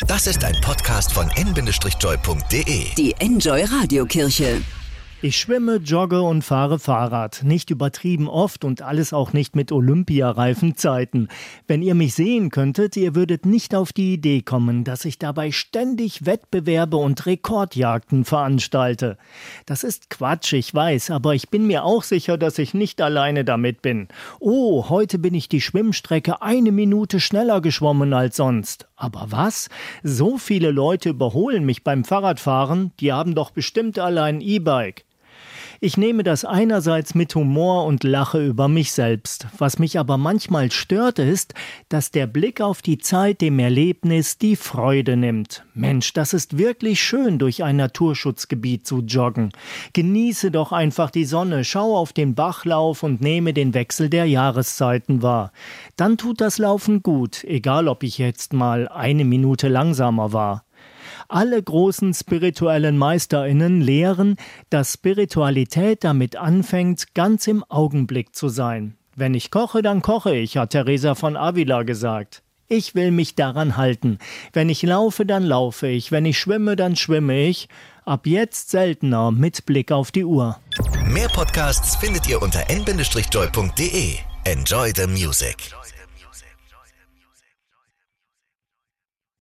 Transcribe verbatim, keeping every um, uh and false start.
Das ist ein Podcast von en Bindestrich joy punkt de. Die Enjoy Radiokirche. Ich schwimme, jogge und fahre Fahrrad. Nicht übertrieben oft und alles auch nicht mit olympiareifen Zeiten. Wenn ihr mich sehen könntet, ihr würdet nicht auf die Idee kommen, dass ich dabei ständig Wettbewerbe und Rekordjagden veranstalte. Das ist Quatsch, ich weiß, aber ich bin mir auch sicher, dass ich nicht alleine damit bin. Oh, heute bin ich die Schwimmstrecke eine Minute schneller geschwommen als sonst. Aber was? So viele Leute überholen mich beim Fahrradfahren, die haben doch bestimmt alle ein E-Bike. Ich nehme das einerseits mit Humor und lache über mich selbst. Was mich aber manchmal stört ist, dass der Blick auf die Zeit dem Erlebnis die Freude nimmt. Mensch, das ist wirklich schön, durch ein Naturschutzgebiet zu joggen. Genieße doch einfach die Sonne, schau auf den Bachlauf und nehme den Wechsel der Jahreszeiten wahr. Dann tut das Laufen gut, egal ob ich jetzt mal eine Minute langsamer war. Alle großen spirituellen MeisterInnen lehren, dass Spiritualität damit anfängt, ganz im Augenblick zu sein. Wenn ich koche, dann koche ich, hat Teresa von Avila gesagt. Ich will mich daran halten. Wenn ich laufe, dann laufe ich. Wenn ich schwimme, dann schwimme ich. Ab jetzt seltener mit Blick auf die Uhr. Mehr Podcasts findet ihr unter en Bindestrich joy punkt de. Enjoy the music.